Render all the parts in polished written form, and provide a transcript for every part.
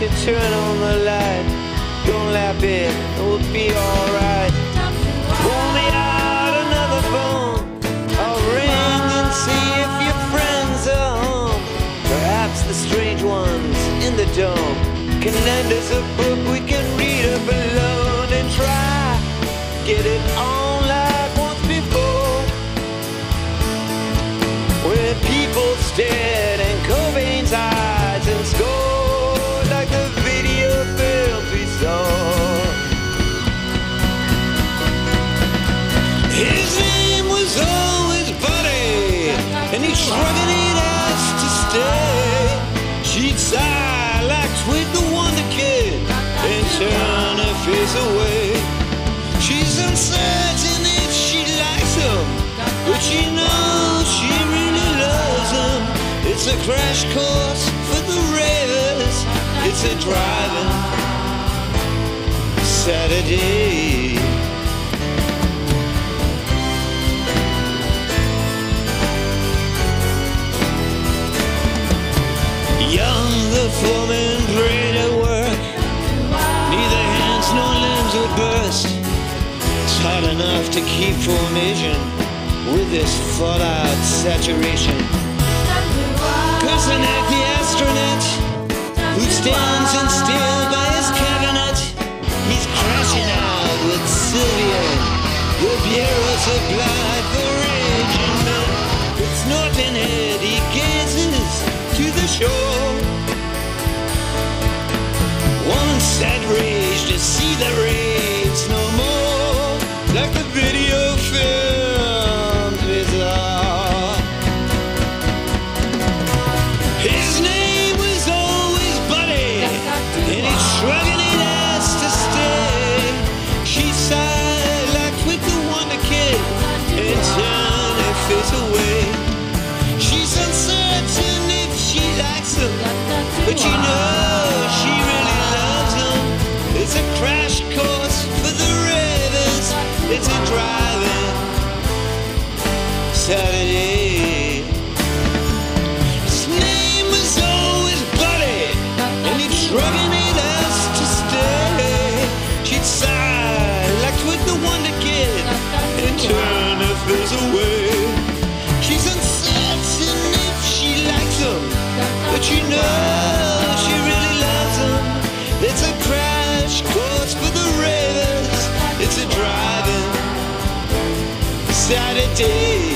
to turn on the light. Don't laugh it, it'll be alright. Pull me out another phone. I'll ring and see if your friends are home. Perhaps the strange ones in the dome can lend us a book we can read up alone and try get it on like once before, where people stared in Cobain's eyes and scored like the video films we saw. His name was always Buddy, and he shrugged it ass to stay. She'd sigh like Twig the Wonder Kid and turn her face away. She's uncertain if she likes him, but she knows she really loves him. It's a crash course for the ravers. It's a driving Saturday. Young, the foreman prayed at work. Neither hands nor limbs would burst. It's hard enough to keep formation with this fallout saturation. Kusanek, the astronaut, who stands in still by his cabinet, he's crashing out with Sylvia. The bureau supplied for raging men. With snorting head, he gazes to the shore. Once had rage to see the raves no more, like the video films we saw. His name was always Buddy, and he's shrugging it ass to stay. She sighed like Twig the Wonder Kid and turned her face away. She's uncertain if she likes him, but you know she really loves him. It's a crash course for the ravers. It's a driving Saturday. His name was always Buddy, and he'd shrugging it ass to stay. She'd sigh like Twig the Wonder Kid and turn her face away. She's uncertain if she likes him, but you know she really loves him. It's a crash course for the ravers. It's a driving Saturday.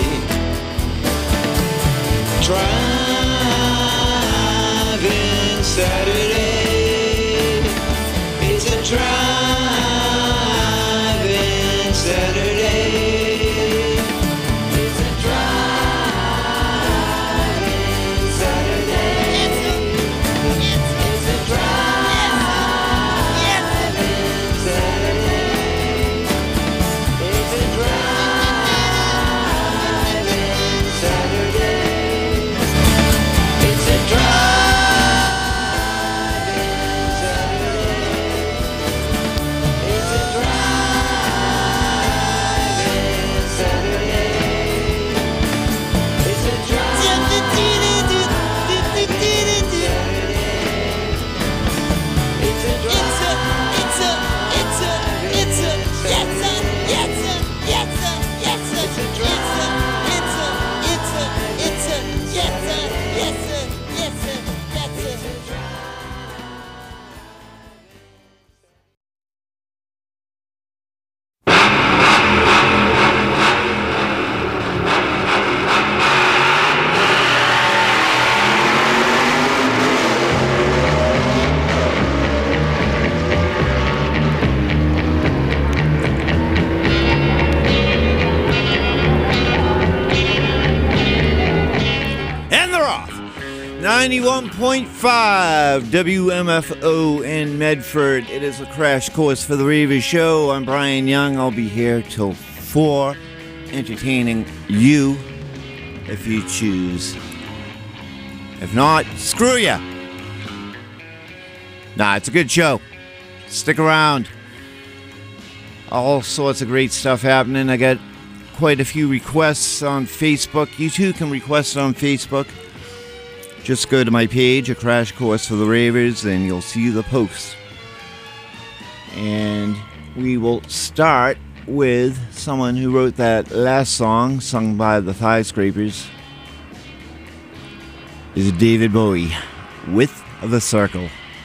Driving Saturday. It's a driving Saturday. It's a driving Saturday. It's a driving Saturday. It's a driving Saturday. It's a driving Saturday. It's a driving Saturday. It's a driving And they're off. 91.5 WMFO in Medford. It is a crash course for the Ravers Show. I'm Brian Young. I'll be here till 4, entertaining you if you choose. If not, screw ya. Nah, it's a good show. Stick around. All sorts of great stuff happening. I got quite a few requests on Facebook. You too can request on Facebook. Just go to my page, A Crash Course for the Ravers, and you'll see the post. And we will start with someone who wrote that last song, sung by the Thigh Scrapers, is David Bowie, Width of the Circle.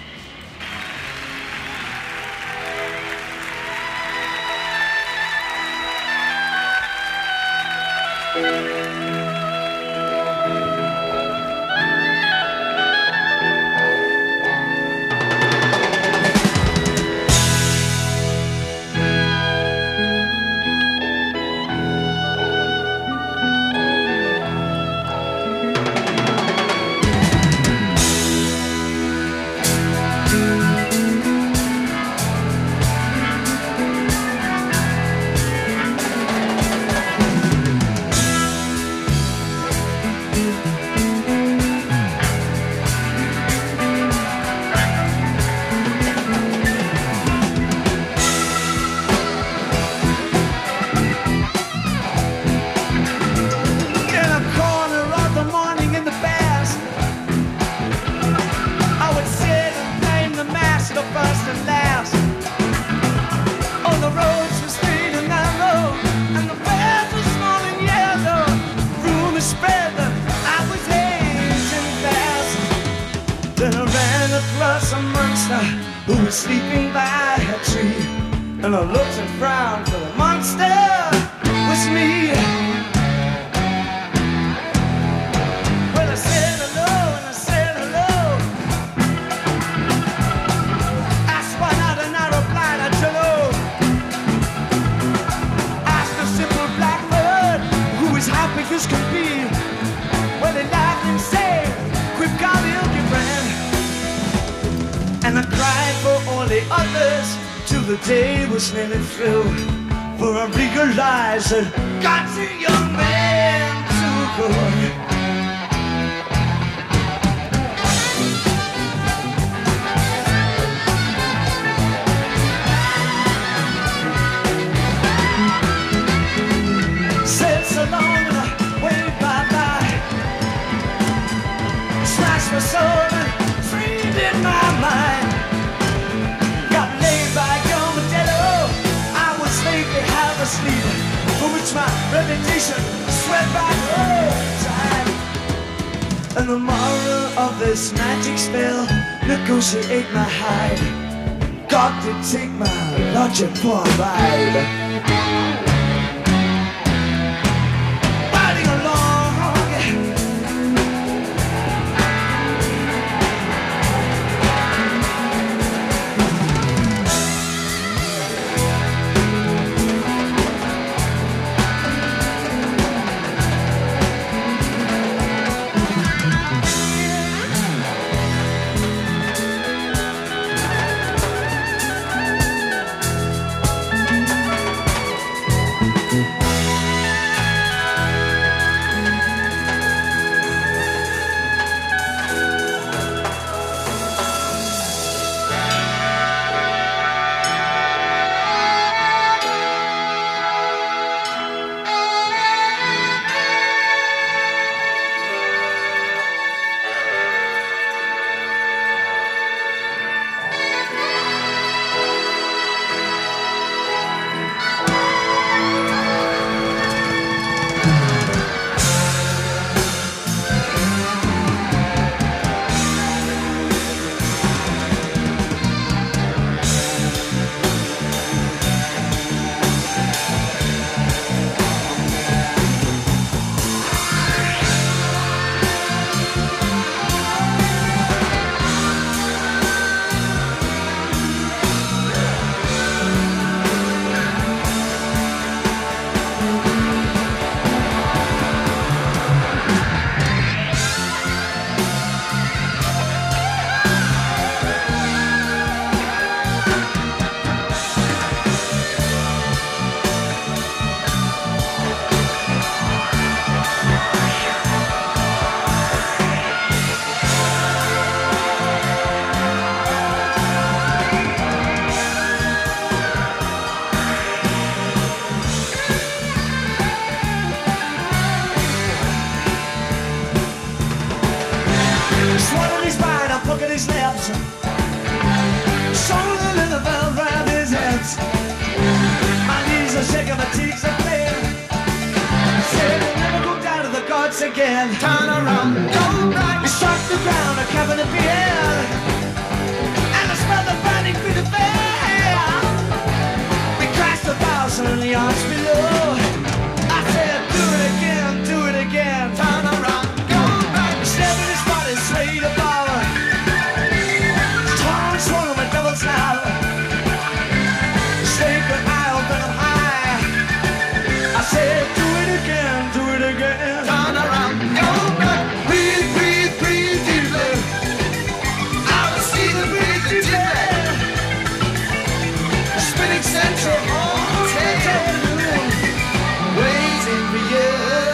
God's a young man too good. Said so long and I waved bye-bye. Smashed my soul and freed in my mind. Got laid by a armadillo. I was lately half asleep, for which my reputation swept back all time. And the moral of this magic spell, negotiate my hide. God did take my logic for a ride. Riding along, swallowing his pride and pucking his lips. Shoulders a little bell round his hips. My knees are shaking, my cheeks are clear. Said we'll never go down to the gods again. Turn around, go back. We struck the ground, a cabin appeared, and I smelled the burning feet of air. We crashed 1,000 yards below. I said, do it again, do it again. Turn around, go back. Stepping his body straight above. Torn, swollen with devil's now. Sacred eye open up high. I said, do it again, do it again. Turn around, go back. Breathe, breathe, breathe deeply. I will see the breathe deeply. Spinning central hotel, waiting for you.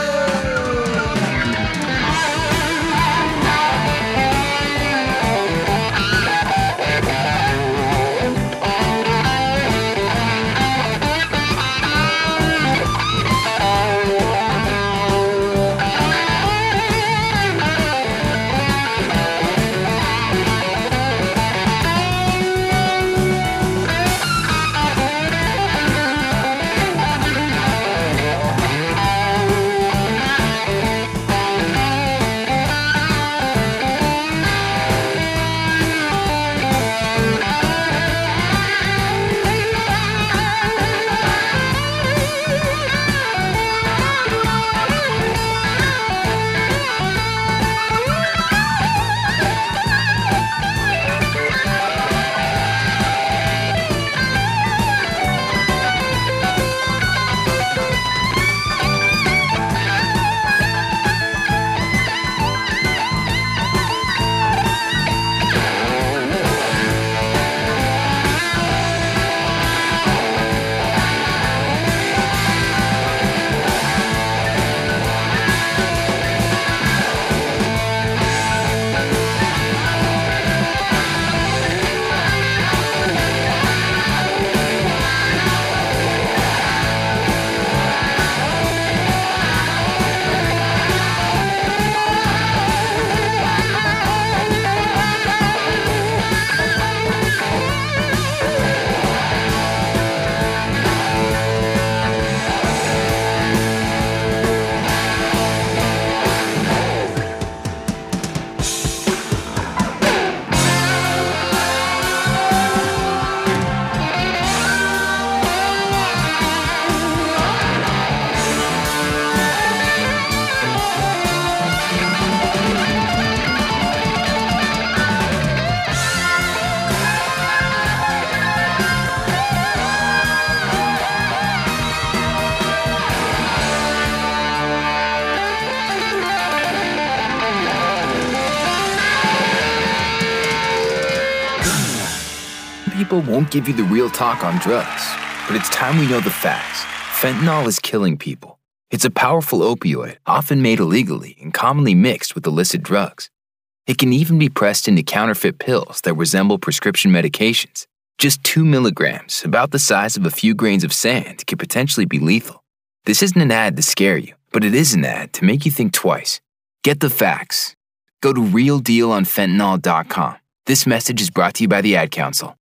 People won't give you the real talk on drugs, but it's time we know the facts. Fentanyl is killing people. It's a powerful opioid, often made illegally and commonly mixed with illicit drugs. It can even be pressed into counterfeit pills that resemble prescription medications. Just 2 milligrams, about the size of a few grains of sand, can potentially be lethal. This isn't an ad to scare you, but it is an ad to make you think twice. Get the facts. Go to realdealonfentanyl.com. This message is brought to you by the Ad Council.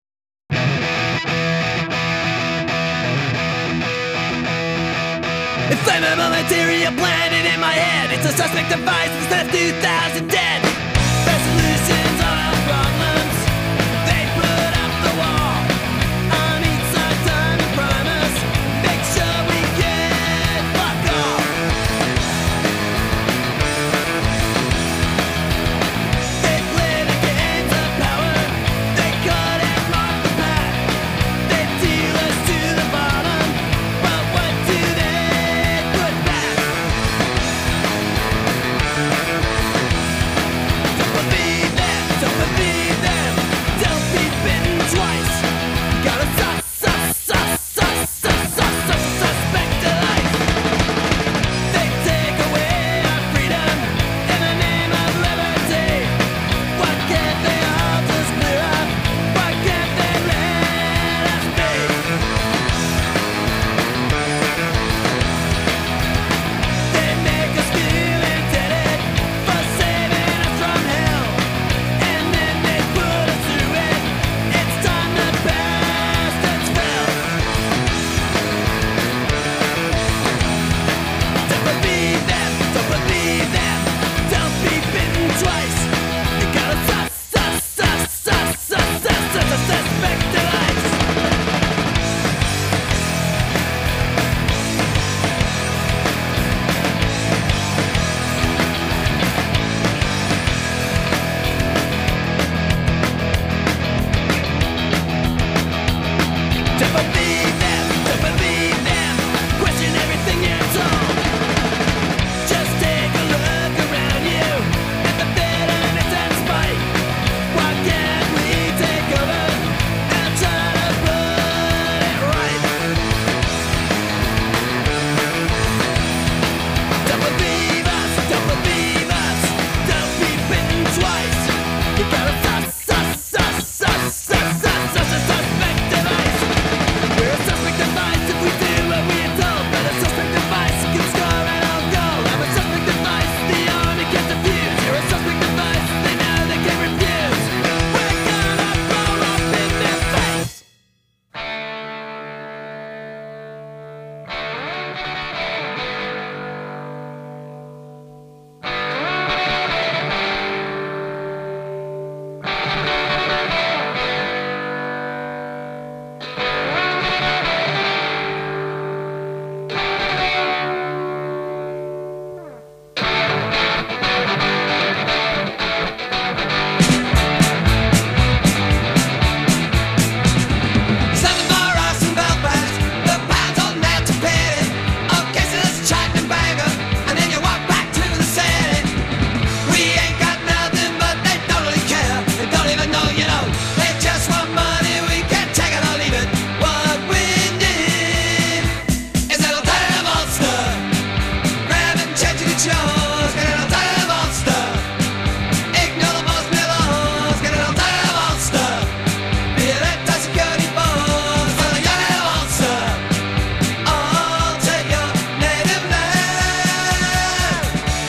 Inflammable material planted in my head. It's a suspect device since 2010. Resolutions are problems. They put up the wall on each side, time to promise. Make sure we get fuck off. They play the games of power. They cut and mark the path. They deal us to the bottom. But what do they put back? twice. You gotta suspect the lights. Don't believe them, question everything you're told. Just take a look around you at the bitterness and spite. Why can't we take over and try to put it right? Don't believe us, don't be bitten twice. You gotta suspect device. We're a suspect device if we do what we're told, but a suspect device can score an own goal. I'm a suspect device, the army gets abused. You're a suspect device, they know they can refuse. We're gonna blow up in their face. Something for us in Belfast, the pounds on that to pay it. Okay, so let's chat and banger, and then you walk back to the city. We ain't got nothing, but they don't really care. They don't even know, you know. They just want money, we can take it or leave it. What we need is an alternative monster. Grabbing, changing the shows, get an alternative monster. Ignore the most laws, get an alternative monster. Be an anti-security force for the young monster. Alter your native land.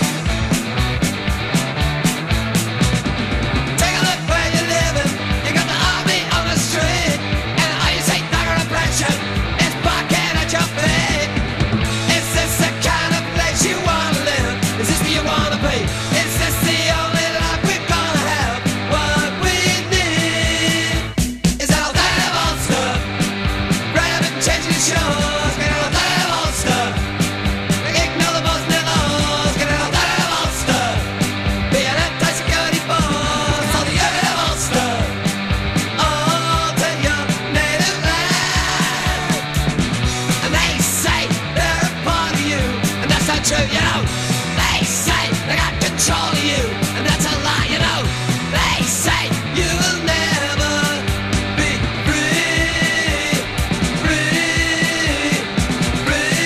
Take a look where you're living. You got the army on the street, and all you say thugger oppression is barking at your feet. Is this the kind of place you wanna live? Is this where you wanna be? Is this the only life we're gonna have? What we need is an alternative monster. Grabbing, changing the shows, get an alternative monster. Ignore the most laws, get an alternative monster. Be an anti-security force for the young monster. Alter your native land. And they say they're a part of you, and that's not true, you know. They say they got control of you, and that's a lie, you know. They say you will never be free, free, free.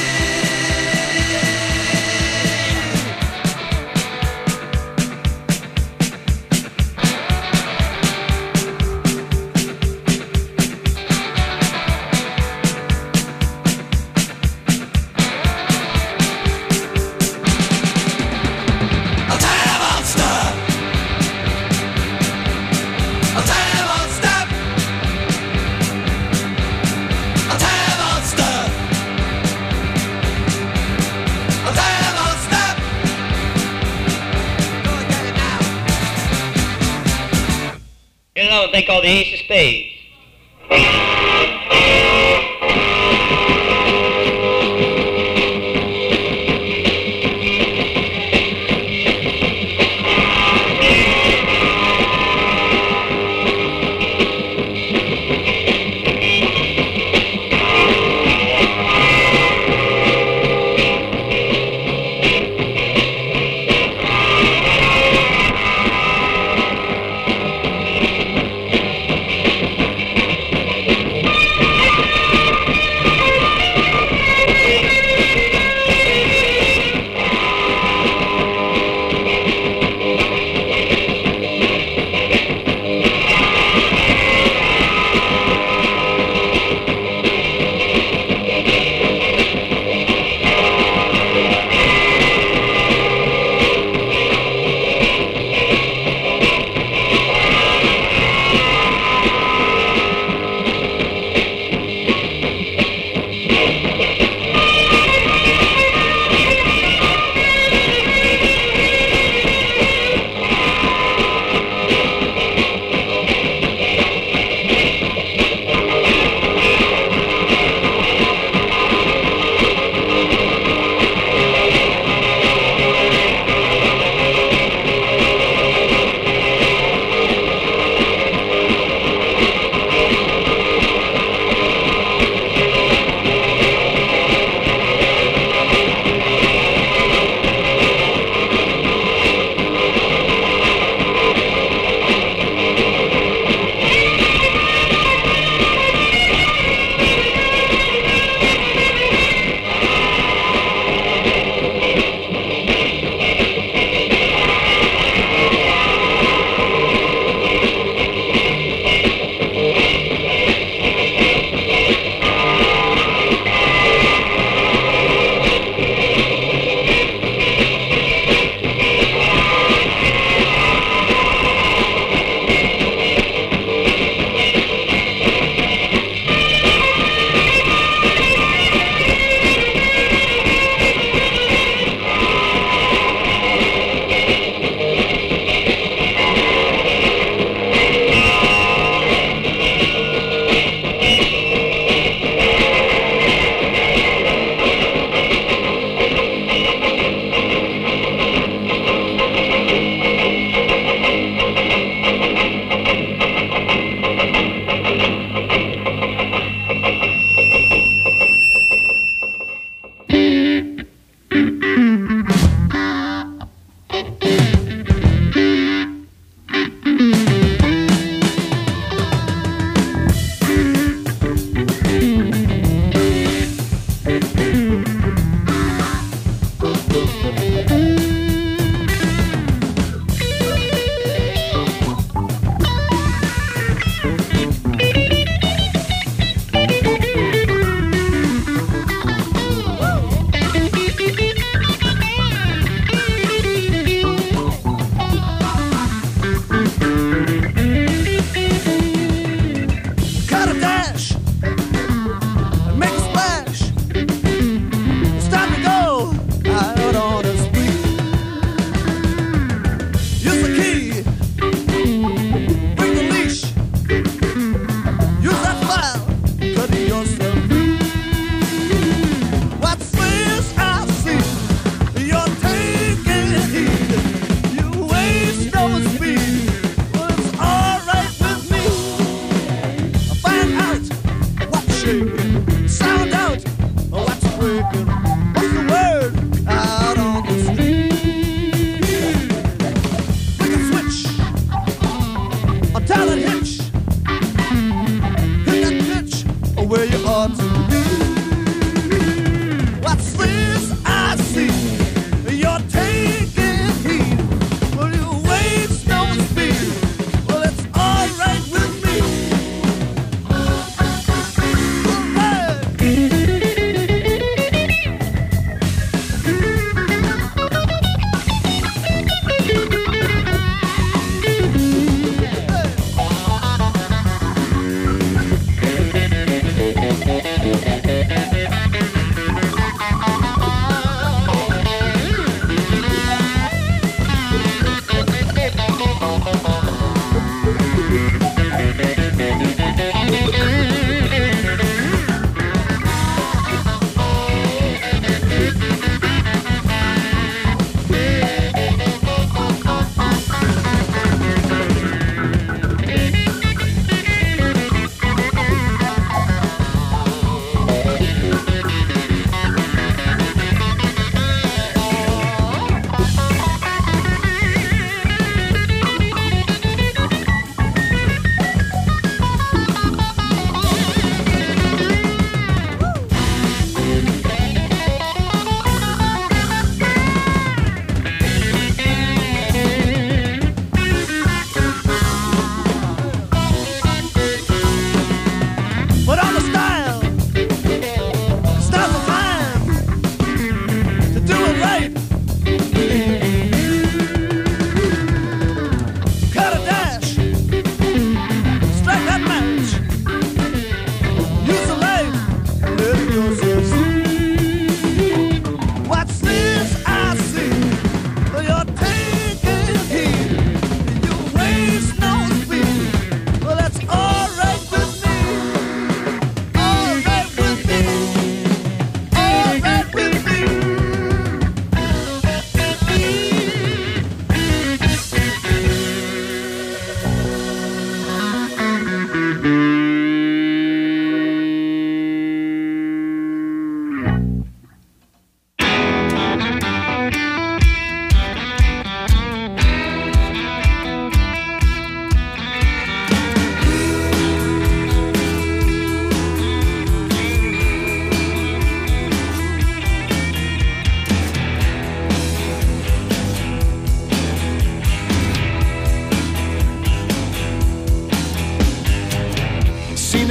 Alternative monster. Alternative monster. Alternative monster. Alternative monster. Go and get it now. You know what they call the ace of spades.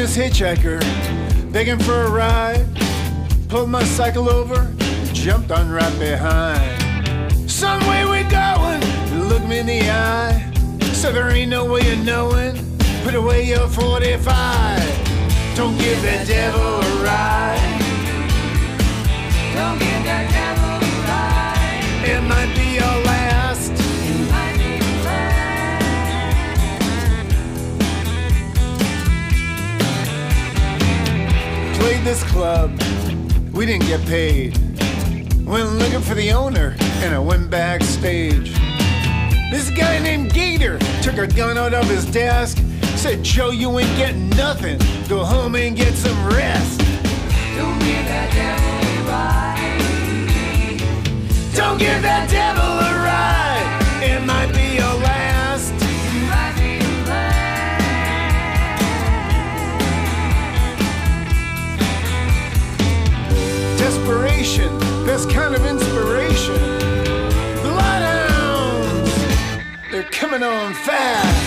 this hitchhiker, begging for a ride. Pulled my cycle over, jumped on right behind. Son, where we going? Look me in the eye. So there ain't no way of knowing. Put away your 45. Don't give the devil a ride. Don't give the devil a ride. It might be your last. It might be your last. Played this club. We didn't get paid. Went looking for the owner, and I went backstage. This guy named Gator took a gun out of his desk. Said, Joe, you ain't getting nothing. Go home and get some rest. Don't give that devil a ride. Don't give that devil a ride. It might be your last. It might be your last. Desperation, best kind of inspiration. Bloodhounds, they're coming on fast.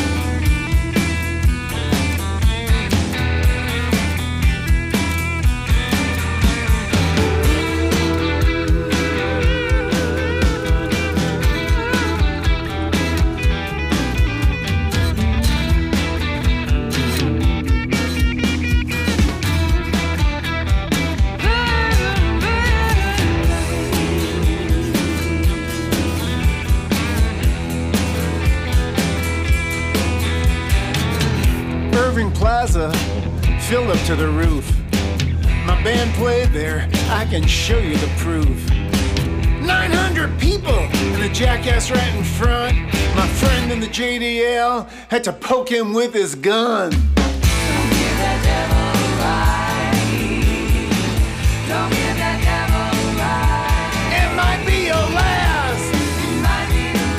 Plaza filled up to the roof. My band played there, I can show you the proof. 900 people and a jackass right in front. My friend in the JDL had to poke him with his gun. Don't give that devil a ride. Don't give that devil a ride. It might be your last. It might be your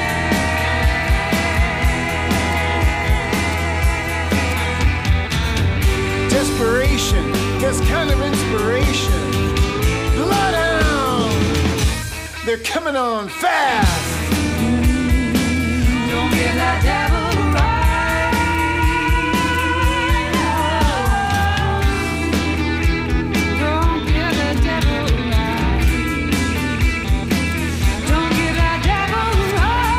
last. Desperation, this kind of inspiration. Bloodhound, they're coming on fast. Don't give that devil a ride. Don't give that devil a ride. Don't give that devil a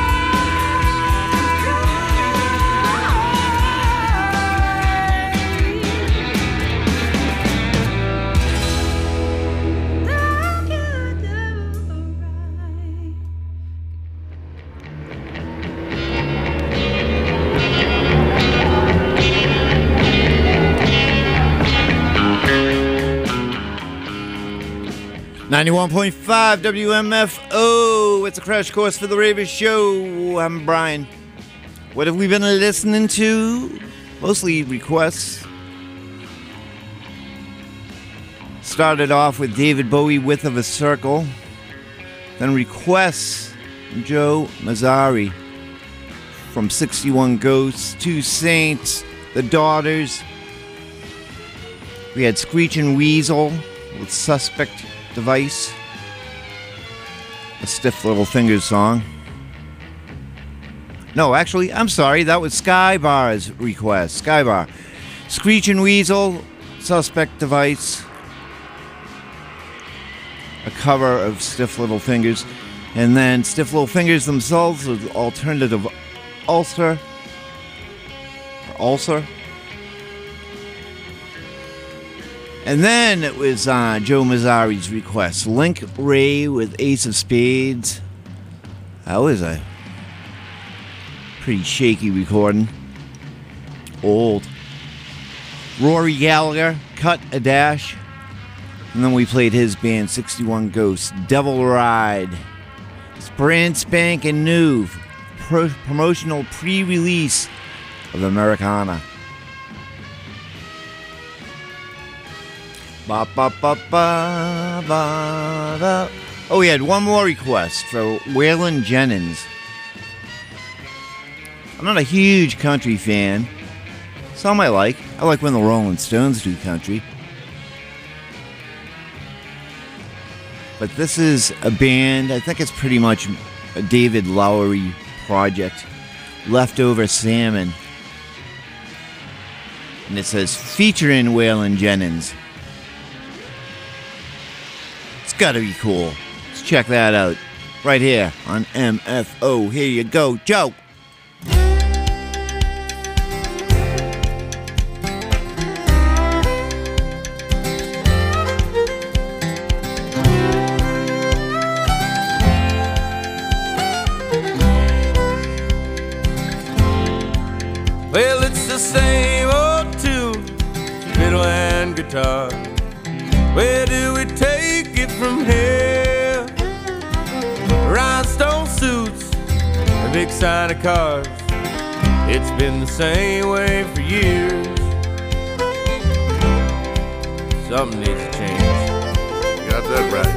ride. Don't give that devil a ride. 91.5 WMFO. It's a crash course for the Ravers Show. I'm Brian. What have we been listening to? Mostly requests. Started off with David Bowie, Width of a Circle. Then requests from Joe Mazzari from 61 Ghosts, Two Saints, The Daughters. We had Screechin' Weasel with Suspect Device, a Stiff Little Fingers song. No, actually, I'm sorry, that was Skybar's request. Skybar. Screechin' Weasel, Suspect Device, a cover of Stiff Little Fingers, and then Stiff Little Fingers themselves with Alternative Ulcer, or Ulcer. And then it was Joe Mazzari's request. Link Ray with Ace of Spades. That was a pretty shaky recording. Old. Rory Gallagher, Cut a Dash. And then we played his band, 61 Ghosts, Devil Ride. It's brand spanking new. Promotional pre-release of Americana. Ba, ba, ba, ba, ba, ba. Oh, we had one more request for Waylon Jennings. I'm not a huge country fan. Some I like. I like when the Rolling Stones do country. But this is a band, I think it's pretty much a David Lowery project. Leftover Salmon. And it says, featuring Waylon Jennings. It's gotta be cool. Let's check that out. Right here on MFO. Here you go, Joe. Well, it's the same old tune, fiddle and guitar. Where do we take it from here? Rhinestone suits, a big sign of cars. It's been the same way for years. Something needs to change. You got that right.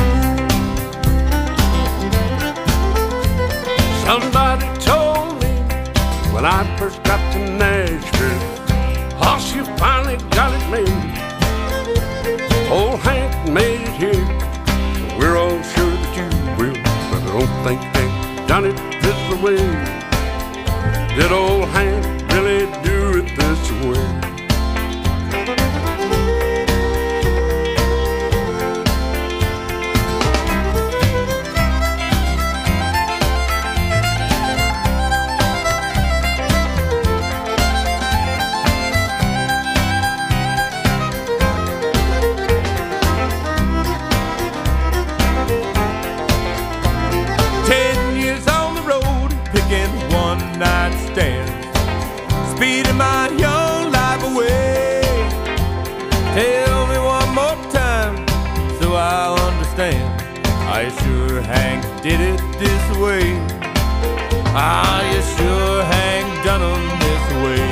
Somebody told me when I first got to Nashville, Hoss, you finally got it made. Old Hank made it here. We're all sure that you will, but I don't think Hank done it this way. Did old Hank really do it this way? Speeding my young life away. Tell me one more time so I'll understand. Are you sure Hank did it this way? Are you sure Hank done 'em this way?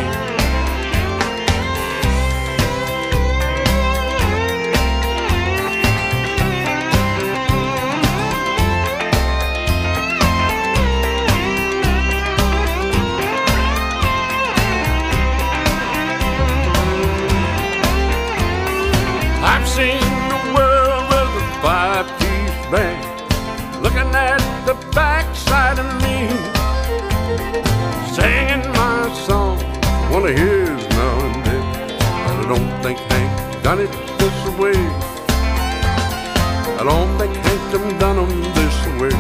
I've seen the world with a five-piece band looking at the backside of me, singing my song, one of his now and then. But I don't think Hank done it this way. I don't think Hank done 'em this way.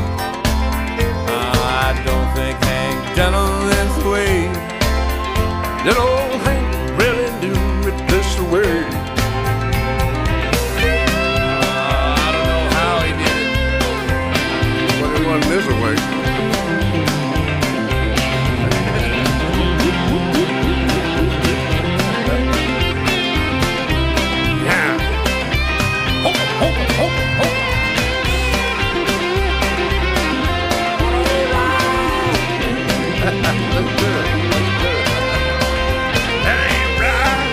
I don't think Hank done 'em this way. Did old Hank really do it this way? This way. Yeah. Ho, ho, ho, ho. That's good. That's good. That ain't right.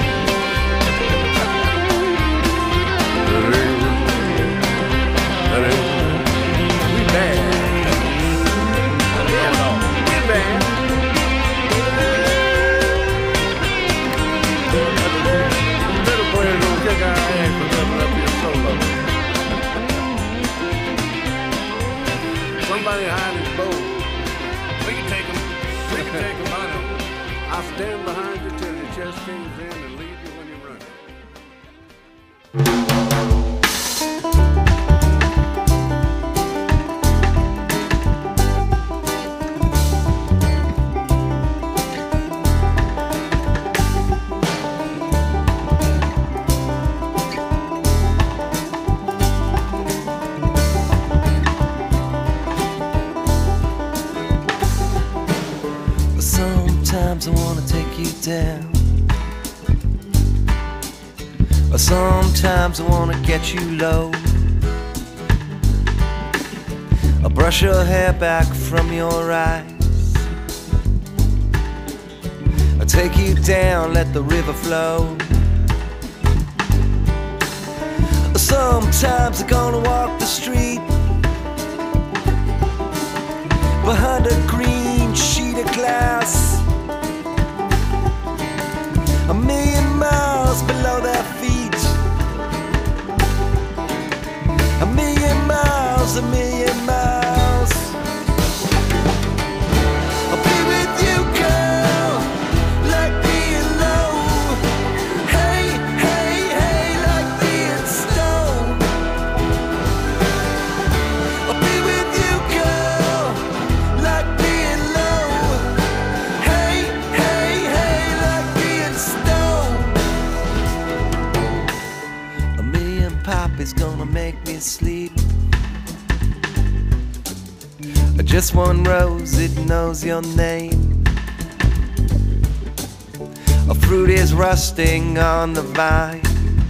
That ain't. We bad. Somebody hide his bow. We can take him. We can take him. I know. I'll stand behind you till your chest caves in and leave you when you're running. Sometimes I wanna take you down. Or sometimes I wanna get you low. I'll brush your hair back from your eyes. I'll take you down, let the river flow. Sometimes I'm gonna walk the street behind a green sheet of glass, a million miles below their feet, a million miles, a million miles. I'll be with you, girl, like being low. is gonna make me sleep. Just one rose, it knows your name. A fruit is rusting on the vine.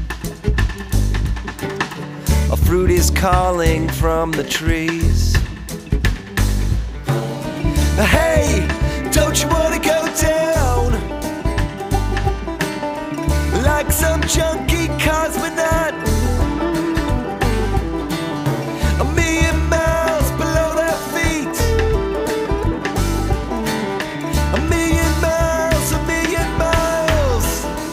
A fruit is calling from the trees. Hey, don't you wanna go down like some junkie cosmonaut? A million miles below their feet. A million miles, a million miles.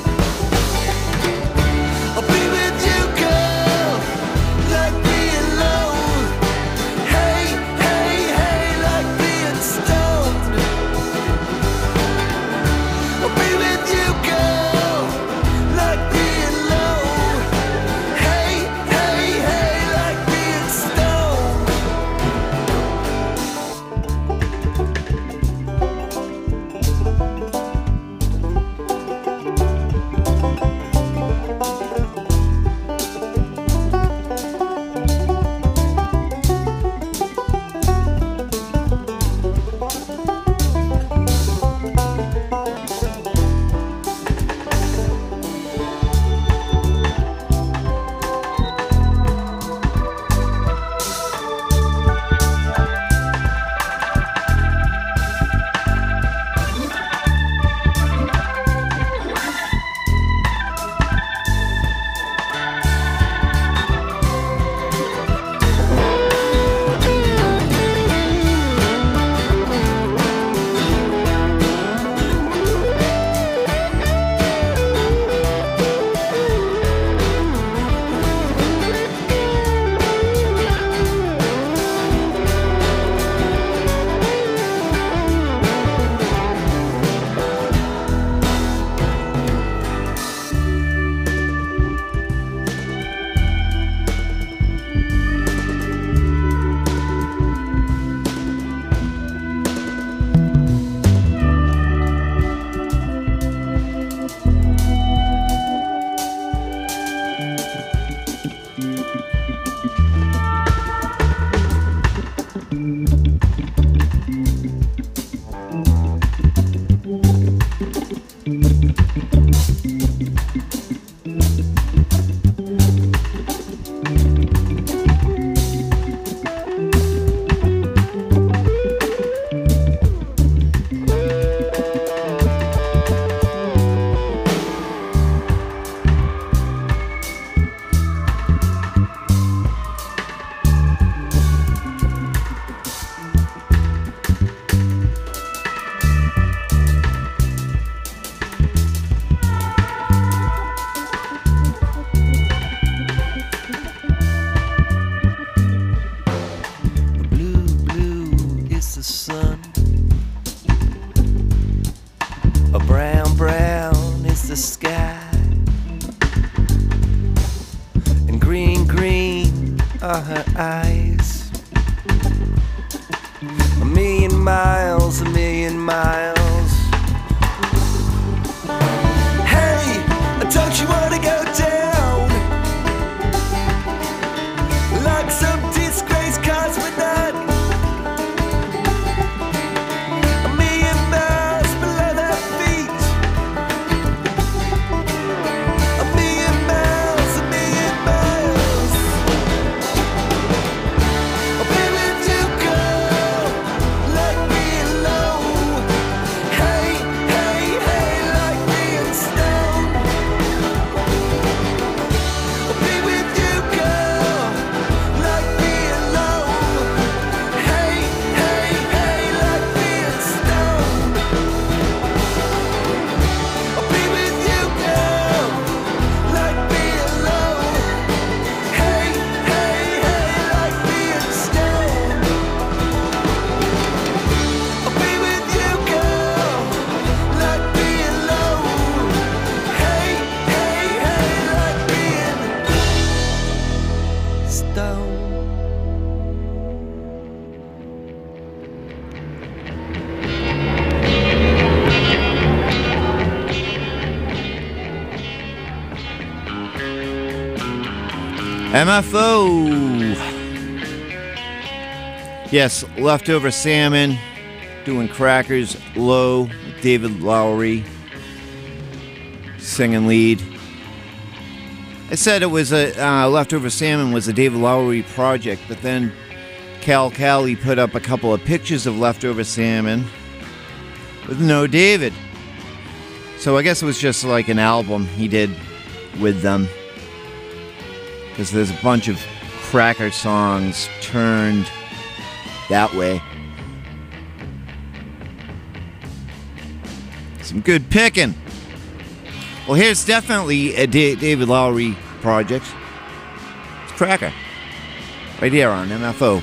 I'll be with you, girl, like being low. Hey, hey, hey, like being stoned. I'll be with you, girl, like being low. Hey, hey, hey, like being stoned. Blue, blue is the sun. A brown, brown is the sky. And green, green are her eyes. A million miles, a million miles. Hey, don't you wanna go down like some disgraced cosmonaut? A million miles below their feet. A million miles, a million miles. MFO. Yes, Leftover Salmon doing Crackers Low. David Lowery singing lead. I said it was a Leftover Salmon was a David Lowery project, but then Cal Cali put up a couple of pictures of Leftover Salmon with no David. So I guess it was just like an album he did with them. Because there's a bunch of Cracker songs turned that way. Some good picking. Well, here's definitely a David Lowery project. It's Cracker. Right here on MFO.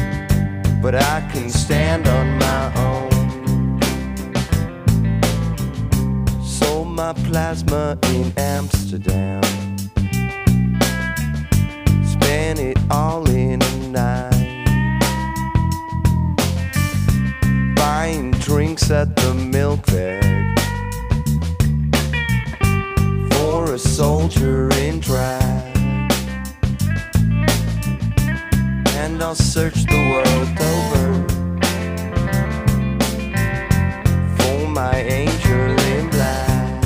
But I can stand on my own. plasma in Amsterdam. Spent it all in a night, buying drinks at the Milkwerk for a soldier in drag. And I'll search the world over for my angel in black.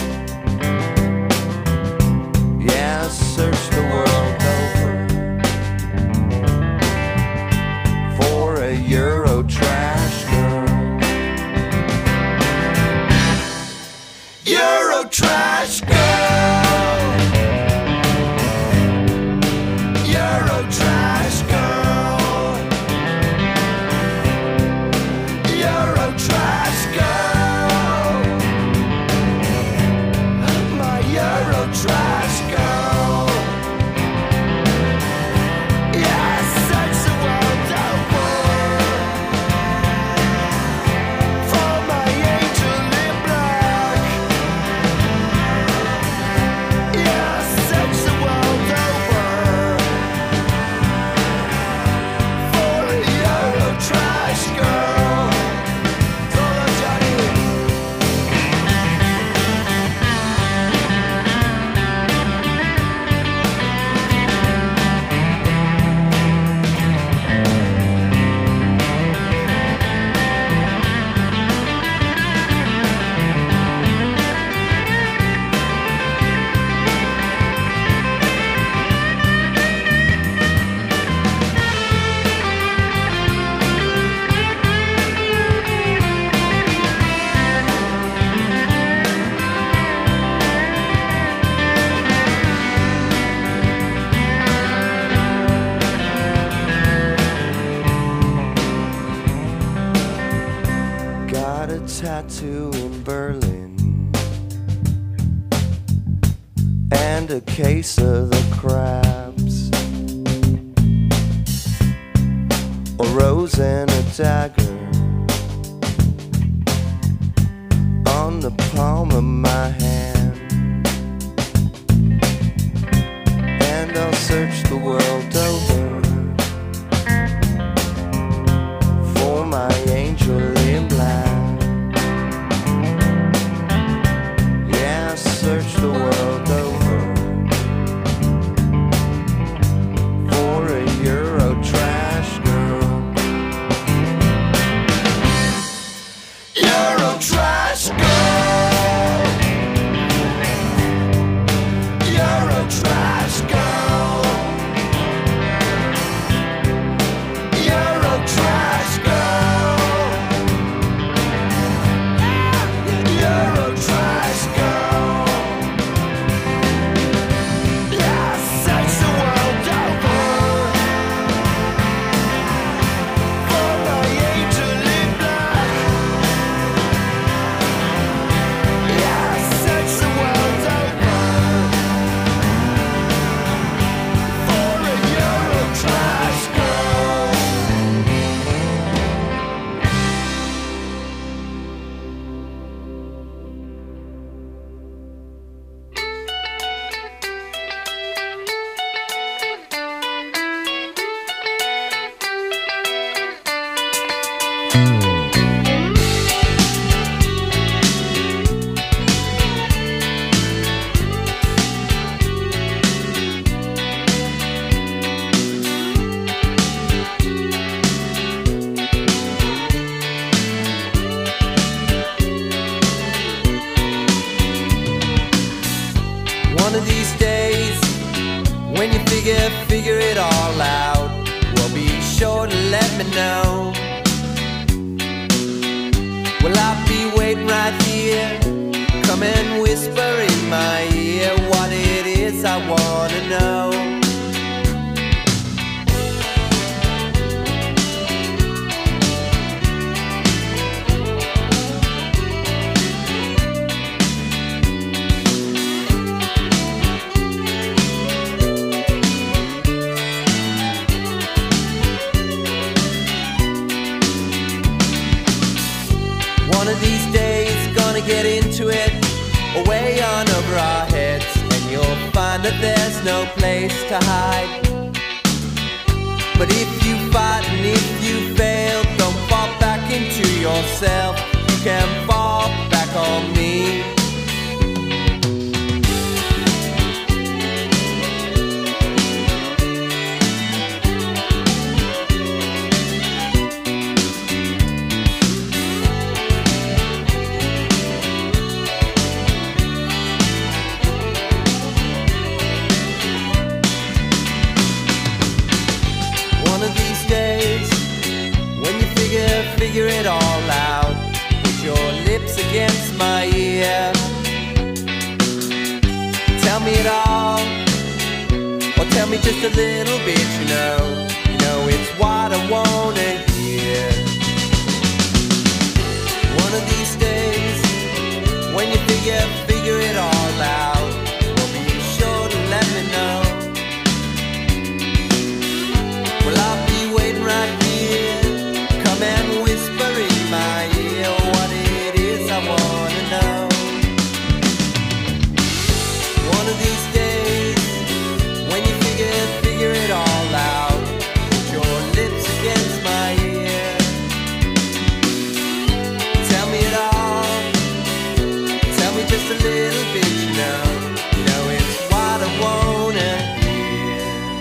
Yeah, I'll search the world over for a Euro trash girl. Euro trash girl. Euro trash girl. Euro trash girl. My Euro trash girl. Yeah, search the world over for my angel in black. Yeah, search the world over for a Euro trash girl. Solo Johnny. Got a tattoo in Berlin and a case of the crabs, a rose and a dagger on the palm of my hand. And I'll search the world over for my angel in black. Yeah, I search the world over for a Euro trash girl. Euro trash girl. Euro trash girl. Euro trash girl. Euro trash girl. Yeah, search the world over for my angel in black. Yeah, search the world over for a Euro trash girl. One of these days, when you figure it all out, well, be sure to let me know. Well, I'll be waiting right here. Come and whisper in my ear what it is I wanna know. One of these days, gonna get into it, away on there's no place to hide. But if you fight and if you fail, don't fall back into yourself. You can fall back on me. Figure it all out. Put your lips against my ear. Tell me it all, or tell me just a little bit. You know it's what I wanna hear. One of these days, when you figure it all out, well, be sure to let me know. Well, I'll be waiting right here. Come and whisper in my ear what it is I wanna know. One of these days, when you figure it all out, put your lips against my ear. Tell me it all, tell me just a little bit. You know it's what I wanna hear.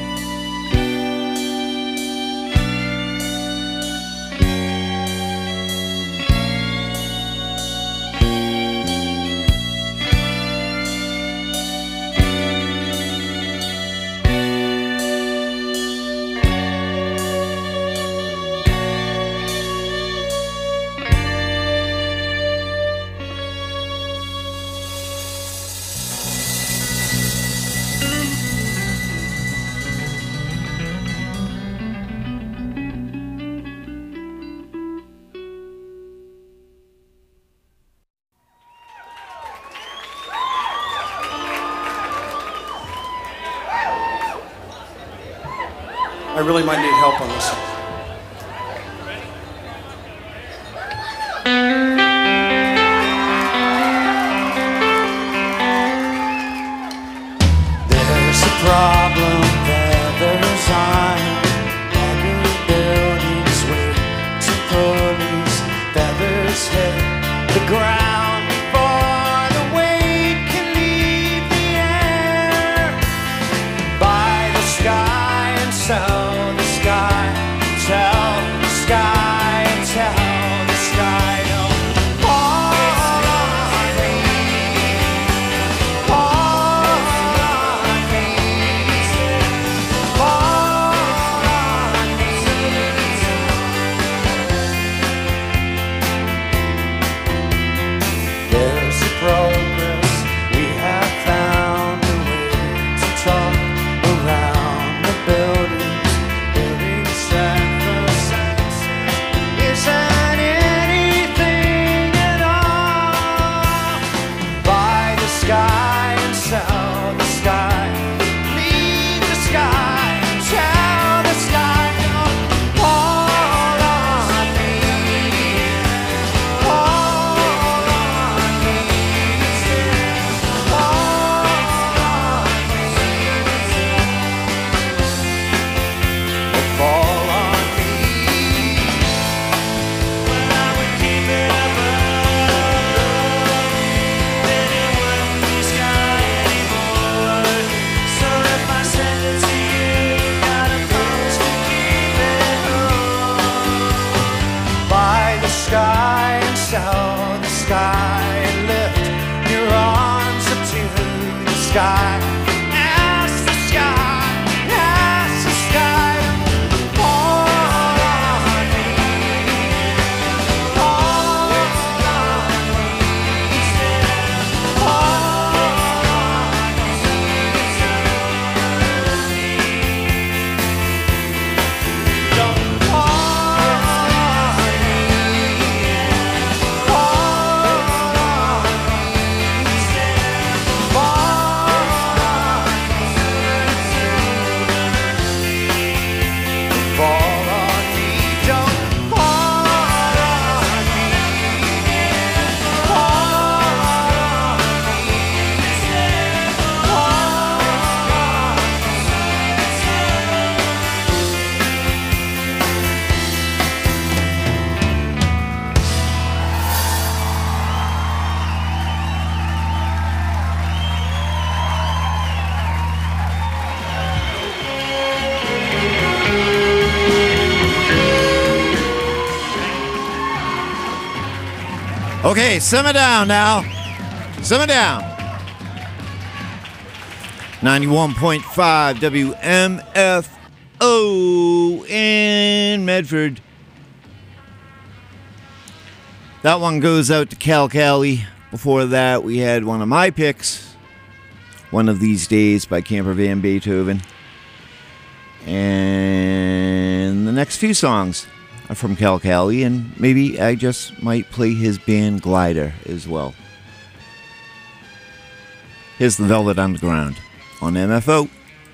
I really might need help on this one. There's a problem there, there's iron under buildings with some pulleys, feathers hit the ground before the weight can leave the air. By the sky and so the sky, tell the sky, tell the sky, don't fall on me, fall on me, fall on me. There's a progress, we have found a way to talk around the buildings, buildings that the sense isn't anything at all. By the sky and sell the sky, leave the sky and tell the sky, don't fall on me, fall on me, fall on me, fall on me. Well, I would keep it up above, then it wouldn't be sky anymore. So if I send it to you, gotta promise to keep it home. By the sky and sell the sky, lift your arms up to the sky. Ask the sky, ask the sky, fall on me, fall on me, fall on me. Don't fall on me, fall on me, fall Okay, simmer down now. Simmer down. 91.5 WMFO in Medford. That one goes out to Cal Cali. Before that, we had one of my picks, One of These Days by Camper Van Beethoven. And the next few songs are from Cal Cali, and maybe I just might play his band Glider as well. Here's the Velvet Underground on MFO.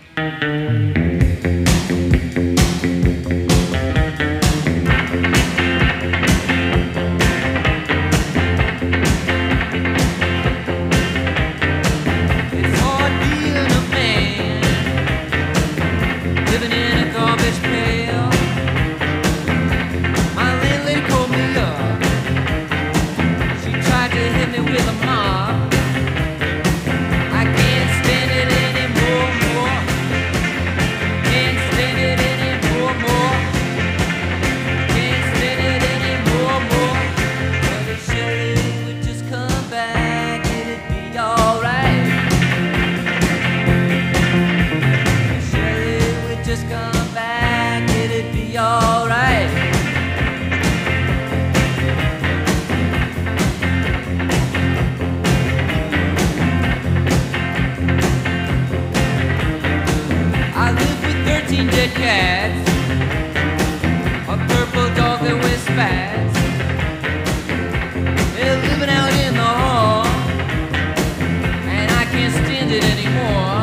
Cats, a purple dog that wears spats. They're living out in the hall, and I can't stand it anymore.